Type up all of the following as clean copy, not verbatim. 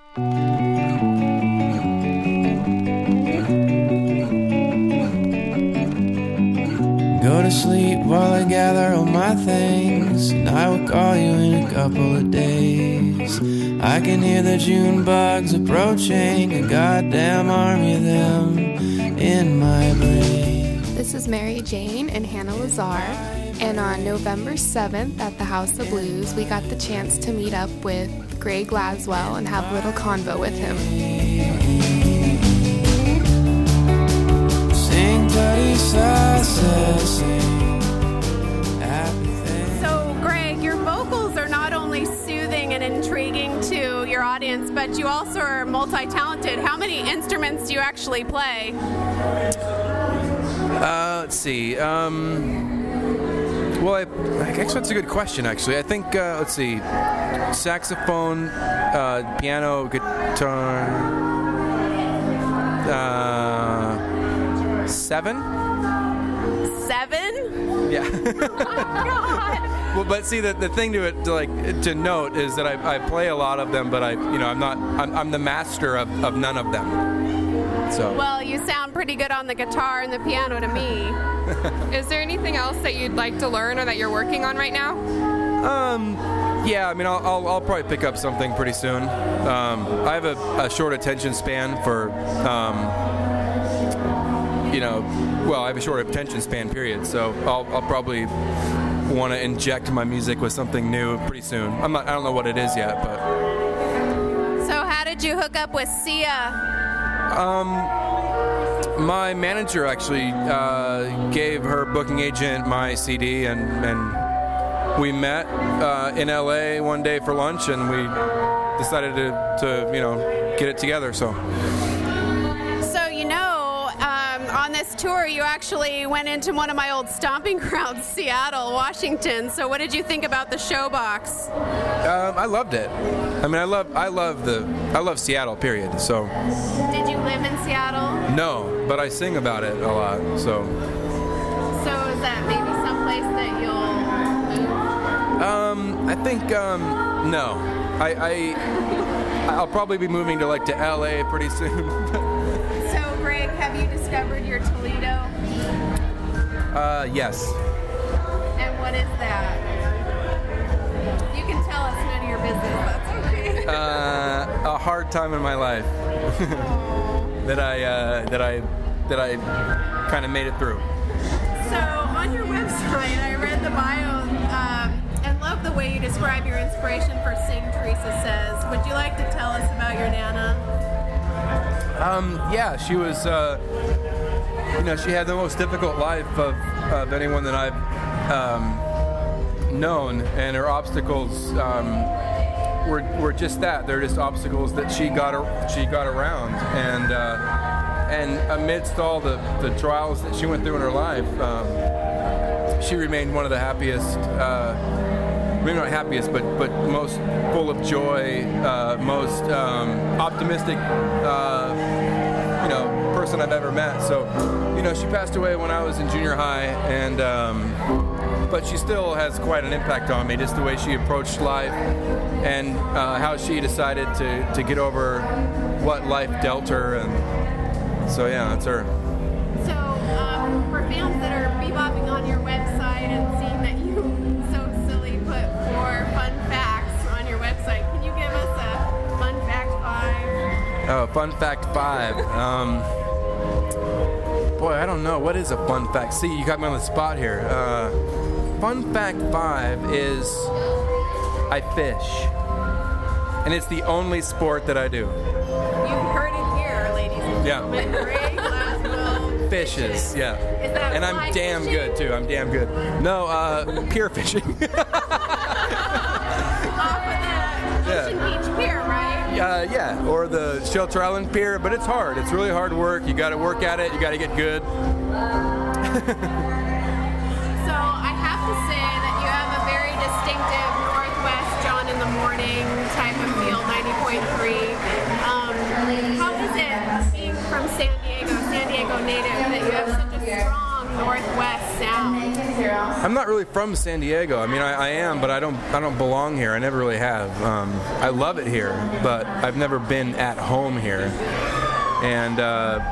Go to sleep while I gather all my things, and I will call you in a couple of days. I can hear the June bugs approaching, a goddamn army of them in my brain. This is Mary Jane and Hannah Lazar, and on November 7th at the House of Blues, we got the chance to meet up with Greg Laswell and have a little convo with him. So, Greg, your vocals are not only soothing and intriguing to your audience, but you also are multi-talented. How many instruments do you actually play? Let's see. Well, I guess that's a good question, actually. I think, let's see, saxophone, piano, guitar, 7? 7? Yeah. Oh my God. Well, but see, the thing to note is that I play a lot of them, but I'm the master of none of them. So. Well, you sound pretty good on the guitar and the piano to me. Is there anything else that you'd like to learn or that you're working on right now? Yeah, I mean, I'll probably pick up something pretty soon. I have a short attention span for, I have a short attention span, period. So I'll probably want to inject my music with something new pretty soon. I don't know what it is yet, but. So how did you hook up with Sia? My manager actually gave her booking agent my CD, and we met in LA one day for lunch, and we decided to get it together. So on this tour, you actually went into one of my old stomping grounds, Seattle, Washington. So what did you think about the Showbox? I loved it. I mean, I love Seattle, period. So. Did you live in Seattle? No, but I sing about it a lot. So is that maybe someplace that you'll move? I think no. I'll probably be moving to LA pretty soon. So, Greg, have you discovered your Toledo? Yes. And what is that? You can tell us none of your business. That's okay. A hard time in my life that I kind of made it through. So on your website, I read the bio and love the way you describe your inspiration for Sing, Teresa Says. Would you like to tell us about your Nana? Yeah, she was, she had the most difficult life of anyone that I've known, and her obstacles were just that. They're just obstacles that she got around, and amidst all the trials that she went through in her life, she remained one of the happiest. Maybe not happiest, but most full of joy, most optimistic, person I've ever met. So, she passed away when I was in junior high, and but she still has quite an impact on me, just the way she approached life and how she decided to get over what life dealt her, and so yeah, that's her. So, for fans that are bebopping on your website and seeing that you so silly put 4 fun facts on your website, can you give us a fun fact 5? Oh, fun fact 5. Boy, I don't know. What is a fun fact? See, you got me on the spot here. Fun fact 5 is I fish. And it's the only sport that I do. You've heard it here, ladies and gentlemen. Yeah. Greg Laswell fishes, yeah. Is that and I'm damn fishing? Good, too. I'm damn good. No, pier fishing. Off of the Ocean Beach Pier, right? Yeah, or the Shelter Island Pier, but it's hard. It's really hard work. You got to work at it. You got to get good. So I have to say that you have a very distinctive Northwest John in the Morning type of feel, 90.3. How is it being from San Diego native, that you have such a strong Northwest sound? I'm not really from San Diego. I mean, I am, but I don't belong here. I never really have. I love it here, but I've never been at home here. And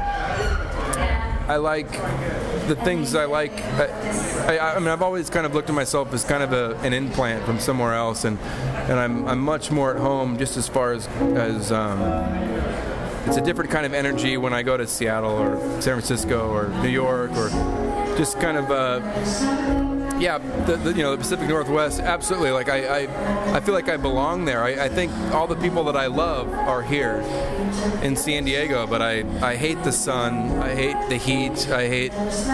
I like the things I like. I mean, I've always kind of looked at myself as kind of an implant from somewhere else, and I'm much more at home just as far as it's a different kind of energy when I go to Seattle or San Francisco or New York or just kind of the Pacific Northwest. Absolutely, like I feel like I belong there. I think all the people that I love are here in San Diego, but I hate the sun. I hate the heat. I hate.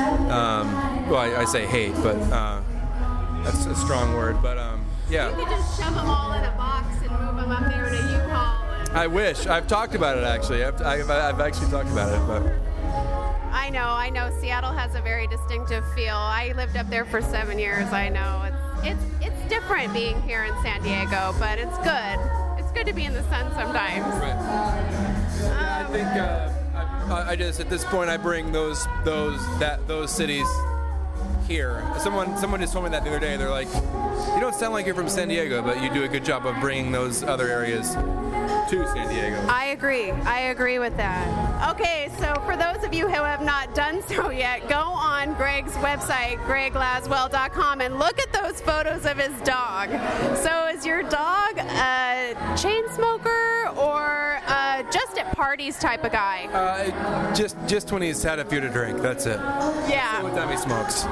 I say hate, but that's a strong word. But yeah. You could just shove them all in a box and move them up there in a U-Haul. I wish. I've talked about it actually. I've actually talked about it, but. I know. Seattle has a very distinctive feel. I lived up there for 7 years. I know it's different being here in San Diego, but it's good. It's good to be in the sun sometimes. Right. I think I just at this point I bring those cities here. Someone just told me that the other day. They're like, you don't sound like you're from San Diego, but you do a good job of bringing those other areas to San Diego. I agree with that. Okay, so for those of you who have not done so yet, go on Greg's website, greglaswell.com, and look at those photos of his dog. So is your dog a chain smoker or just at parties type of guy? Just when he's had a few to drink, that's it. Yeah. So one time he smokes.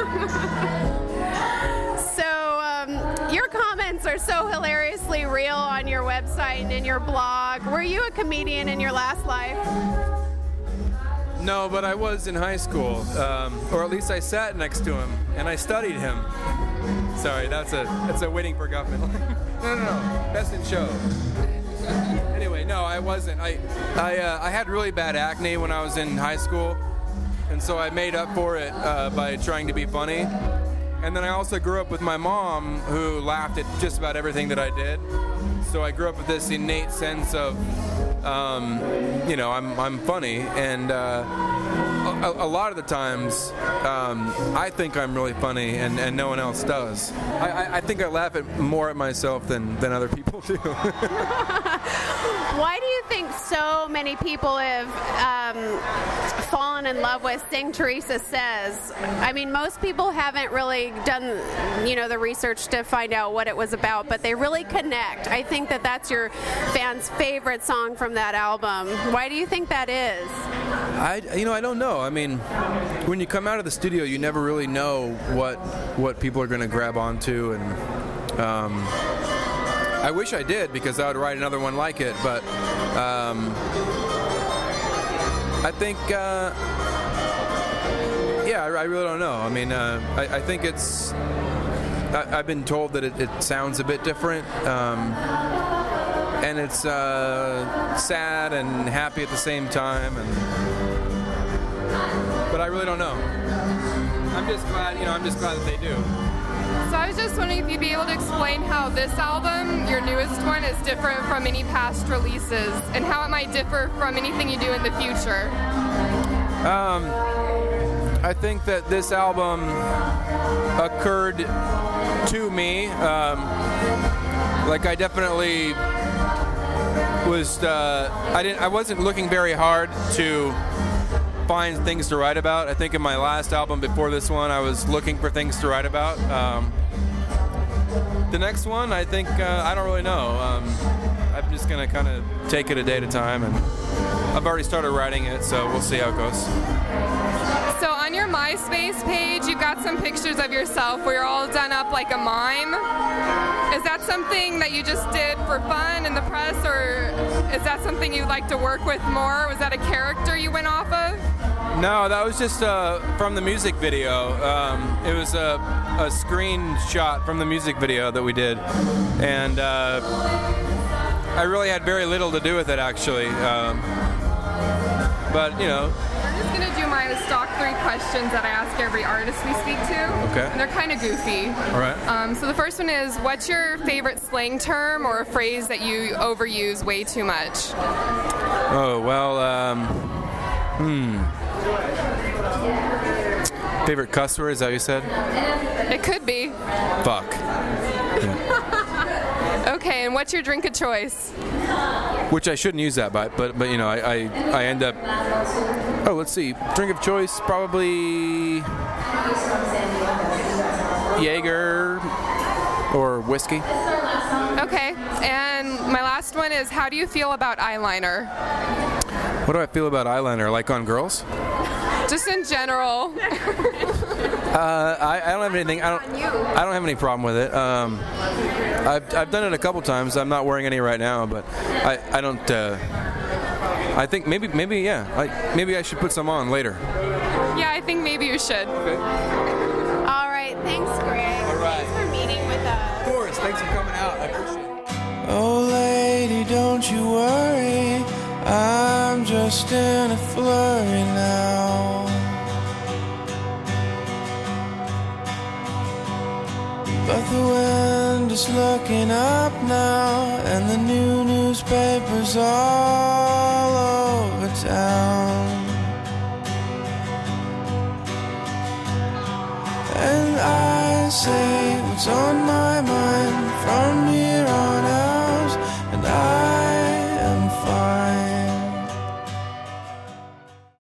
Your comments are so hilariously real on your website and in your blog. Were you a comedian in your last life? No, but I was in high school, or at least I sat next to him and I studied him. Sorry, that's a waiting for Guffman. No, best in show. Anyway, no, I wasn't. I had really bad acne when I was in high school, and so I made up for it by trying to be funny. And then I also grew up with my mom, who laughed at just about everything that I did. So I grew up with this innate sense of, I'm funny, and a lot of the times I think I'm really funny, and no one else does. I think I laugh more at myself than other people do. Why do you think so many people have fallen in love with Sing Teresa Says? I mean, most people haven't really done, the research to find out what it was about, but they really connect. I think that's your fans' favorite song from that album. Why do you think that is? I don't know. I mean, when you come out of the studio, you never really know what people are going to grab onto, and I wish I did, because I would write another one like it, but I think, I really don't know. I mean, I think it's, I've been told that it sounds a bit different, and it's sad and happy at the same time, but I really don't know. I'm just glad that they do. So I was just wondering if you'd be able to explain how this album, your newest one, is different from any past releases, and how it might differ from anything you do in the future. I think that this album occurred to me. I definitely was. I wasn't looking very hard to find things to write about. I think in my last album before this one, I was looking for things to write about. The next one, I think, I don't really know. I'm just going to kind of take it a day at a time, and I've already started writing it, so we'll see how it goes. So on your MySpace page, you've got some pictures of yourself where you're all done up like a mime. Is that something that you just did for fun in the press, or is that something you'd like to work with more? Was that a character you went off of? No, that was just from the music video. It was a screenshot from the music video that we did, and I really had very little to do with it, actually. But I'm just going to do my stock 3 questions that I ask every artist we speak to. Okay. And they're kind of goofy. All right. So the first one is, what's your favorite slang term or a phrase that you overuse way too much? Oh, well, Favorite cuss word, is that what you said? It could be. Fuck. Okay, and what's your drink of choice? Which I shouldn't use that by, but you know, I end up. Oh, let's see. Drink of choice, probably Jaeger or whiskey. Okay, and my last one is, how do you feel about eyeliner? What do I feel about eyeliner? Like on girls? Just in general. I don't have anything. I don't have any problem with it. I've done it a couple times. I'm not wearing any right now, but I don't. I think maybe yeah. Maybe I should put some on later. Yeah, I think maybe you should. Okay. All right, thanks, Greg. All right. Thanks for meeting with us. Of course. Thanks for coming out. I appreciate it. Oh lady, don't you worry, I'm just in a flurry now. But the wind is looking up now, and the new newspapers all over town. And I say what's on my mind from you.